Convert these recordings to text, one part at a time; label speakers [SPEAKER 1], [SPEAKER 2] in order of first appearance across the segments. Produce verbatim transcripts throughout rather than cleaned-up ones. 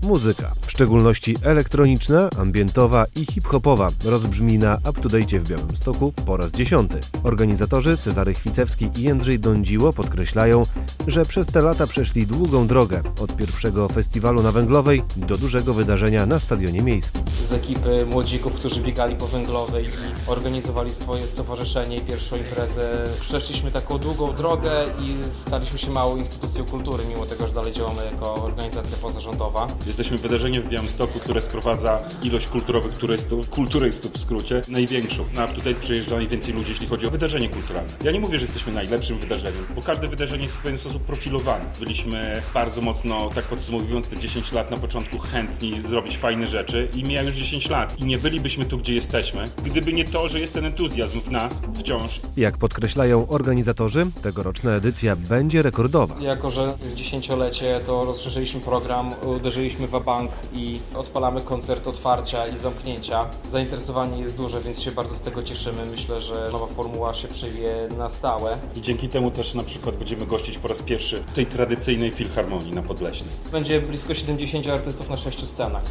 [SPEAKER 1] Muzyka, w szczególności elektroniczna, ambientowa i hip-hopowa, rozbrzmi na UpToDate w Białymstoku po raz dziesiąty. Organizatorzy Cezary Chwicewski i Jędrzej Dądziło podkreślają, że przez te lata przeszli długą drogę od pierwszego festiwalu na Węglowej do dużego wydarzenia na Stadionie Miejskim.
[SPEAKER 2] Z ekipy młodzików, którzy biegali po Węglowej i organizowali swoje stowarzyszenie i pierwszą imprezę, przeszliśmy taką długą drogę i staliśmy się małą instytucją kultury, mimo tego, że dalej działamy jako organizacja pozarządowa.
[SPEAKER 3] Jesteśmy wydarzeniem w Białymstoku, które sprowadza ilość kulturowych turystów, kulturystów w skrócie, największą. Na UpToDate przyjeżdża najwięcej ludzi, jeśli chodzi o wydarzenie kulturalne. Ja nie mówię, że jesteśmy najlepszym wydarzeniem, bo każde wydarzenie jest w pewien sposób profilowane. Byliśmy bardzo mocno, tak podsumowując te dziesięć lat na początku, chętni zrobić fajne rzeczy i mija już dziesięć lat. I nie bylibyśmy tu, gdzie jesteśmy, gdyby nie to, że jest ten entuzjazm w nas wciąż.
[SPEAKER 1] Jak podkreślają organizatorzy, tegoroczna edycja będzie rekordowa.
[SPEAKER 2] Jako że jest dziesięciolecie, to rozszerzyliśmy program, uderzyliśmy w bank i odpalamy koncert otwarcia i zamknięcia. Zainteresowanie jest duże, więc się bardzo z tego cieszymy. Myślę, że nowa formuła się przyjmie na stałe.
[SPEAKER 3] I dzięki temu też na przykład będziemy gościć po raz pierwszy w tej tradycyjnej filharmonii na Podleśnej.
[SPEAKER 2] Będzie blisko siedemdziesięciu artystów na sześciu scenach.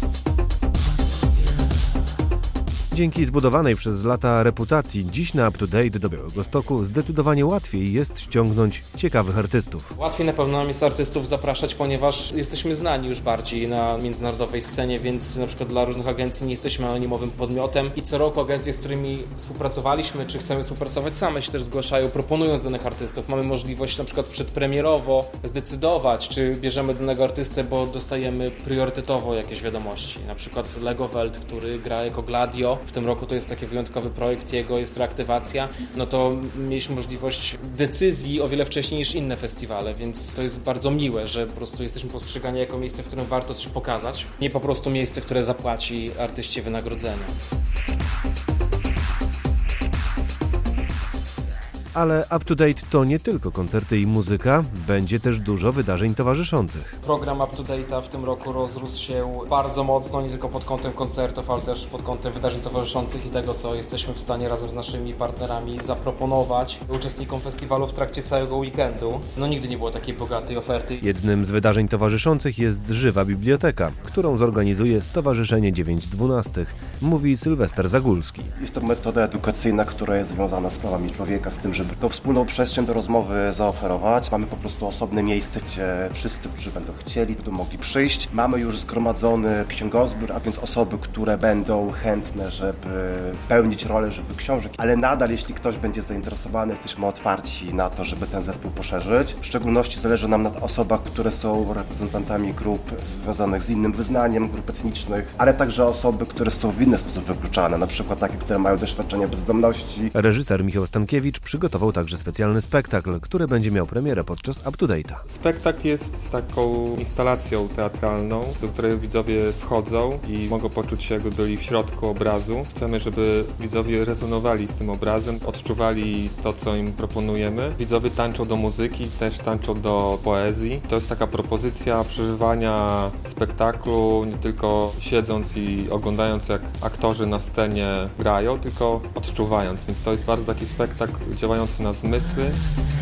[SPEAKER 1] Dzięki zbudowanej przez lata reputacji dziś na UpToDate do Białegostoku zdecydowanie łatwiej jest ściągnąć ciekawych artystów.
[SPEAKER 2] Łatwiej na pewno nam jest artystów zapraszać, ponieważ jesteśmy znani już bardziej na międzynarodowej scenie, więc na przykład dla różnych agencji nie jesteśmy anonimowym podmiotem i co roku agencje, z którymi współpracowaliśmy, czy chcemy współpracować, same się też zgłaszają, proponując danych artystów. Mamy możliwość na przykład przedpremierowo zdecydować, czy bierzemy danego artystę, bo dostajemy priorytetowo jakieś wiadomości. Na przykład Lego Welt, który gra jako Gladio. W tym roku to jest taki wyjątkowy projekt, jego jest reaktywacja, no to mieliśmy możliwość decyzji o wiele wcześniej niż inne festiwale, więc to jest bardzo miłe, że po prostu jesteśmy postrzegani jako miejsce, w którym warto się pokazać, nie po prostu miejsce, które zapłaci artyście wynagrodzenia.
[SPEAKER 1] Ale UpToDate to nie tylko koncerty i muzyka, będzie też dużo wydarzeń towarzyszących.
[SPEAKER 2] Program UpToDate'a w tym roku rozrósł się bardzo mocno, nie tylko pod kątem koncertów, ale też pod kątem wydarzeń towarzyszących i tego, co jesteśmy w stanie razem z naszymi partnerami zaproponować uczestnikom festiwalu w trakcie całego weekendu. No nigdy nie było takiej bogatej oferty.
[SPEAKER 1] Jednym z wydarzeń towarzyszących jest Żywa Biblioteka, którą zorganizuje Stowarzyszenie dziewięć dwanaście, mówi Sylwester Zagulski.
[SPEAKER 4] Jest to metoda edukacyjna, która jest związana z prawami człowieka, z tym, żeby tą wspólną przestrzeń do rozmowy zaoferować. Mamy po prostu osobne miejsce, gdzie wszyscy, którzy będą chcieli, będą mogli przyjść. Mamy już zgromadzony księgozbiór, a więc osoby, które będą chętne, żeby pełnić rolę żywych książek, ale nadal, jeśli ktoś będzie zainteresowany, jesteśmy otwarci na to, żeby ten zespół poszerzyć. W szczególności zależy nam na osobach, które są reprezentantami grup związanych z innym wyznaniem, grup etnicznych, ale także osoby, które są w inny sposób wykluczane, na przykład takie, które mają doświadczenie bezdomności.
[SPEAKER 1] Reżyser Michał Stankiewicz przygotował także specjalny spektakl, który będzie miał premierę podczas UpToDate'a.
[SPEAKER 5] Spektakl jest taką instalacją teatralną, do której widzowie wchodzą i mogą poczuć się, jakby byli w środku obrazu. Chcemy, żeby widzowie rezonowali z tym obrazem, odczuwali to, co im proponujemy. Widzowie tańczą do muzyki, też tańczą do poezji. To jest taka propozycja przeżywania spektaklu, nie tylko siedząc i oglądając, jak aktorzy na scenie grają, tylko odczuwając, więc to jest bardzo taki spektakl działający na zmysły.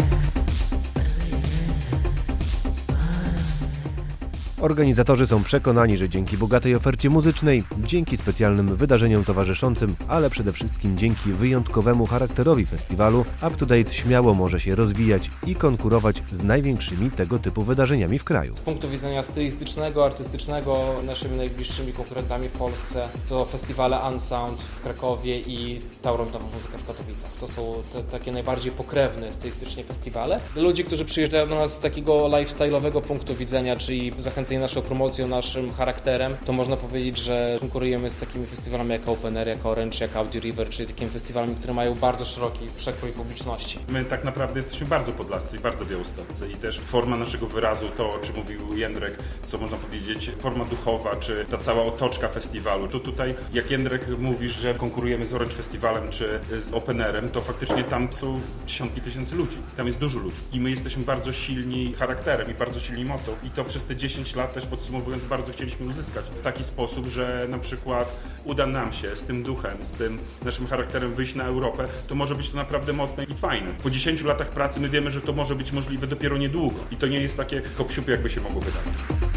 [SPEAKER 1] Organizatorzy są przekonani, że dzięki bogatej ofercie muzycznej, dzięki specjalnym wydarzeniom towarzyszącym, ale przede wszystkim dzięki wyjątkowemu charakterowi festiwalu, UpToDate śmiało może się rozwijać i konkurować z największymi tego typu wydarzeniami w kraju.
[SPEAKER 2] Z punktu widzenia stylistycznego, artystycznego, naszymi najbliższymi konkurentami w Polsce to festiwale Unsound w Krakowie i Tauron Nowa Muzyka w Katowicach. To są te, takie najbardziej pokrewne stylistycznie festiwale. Dla ludzi, którzy przyjeżdżają do nas z takiego lifestyle'owego punktu widzenia, czyli zachęcając naszą promocją, naszym charakterem, to można powiedzieć, że konkurujemy z takimi festiwalami jak Open Air, jak Orange, jak Audio River, czyli takimi festiwalami, które mają bardzo szeroki przekrój publiczności.
[SPEAKER 3] My tak naprawdę jesteśmy bardzo podlascy i bardzo białostoccy i też forma naszego wyrazu, to o czym mówił Jędrek, co można powiedzieć, forma duchowa, czy ta cała otoczka festiwalu. To tutaj, jak Jędrek mówisz, że konkurujemy z Orange Festiwalem czy z Open Airem, to faktycznie tam są dziesiątki tysięcy ludzi. Tam jest dużo ludzi i my jesteśmy bardzo silni charakterem i bardzo silni mocą i to przez te dziesięć lat też podsumowując bardzo chcieliśmy uzyskać w taki sposób, że na przykład uda nam się z tym duchem, z tym naszym charakterem wyjść na Europę, to może być to naprawdę mocne i fajne. Po dziesięciu latach pracy my wiemy, że to może być możliwe dopiero niedługo i to nie jest takie hop-siup, jakby się mogło wydawać.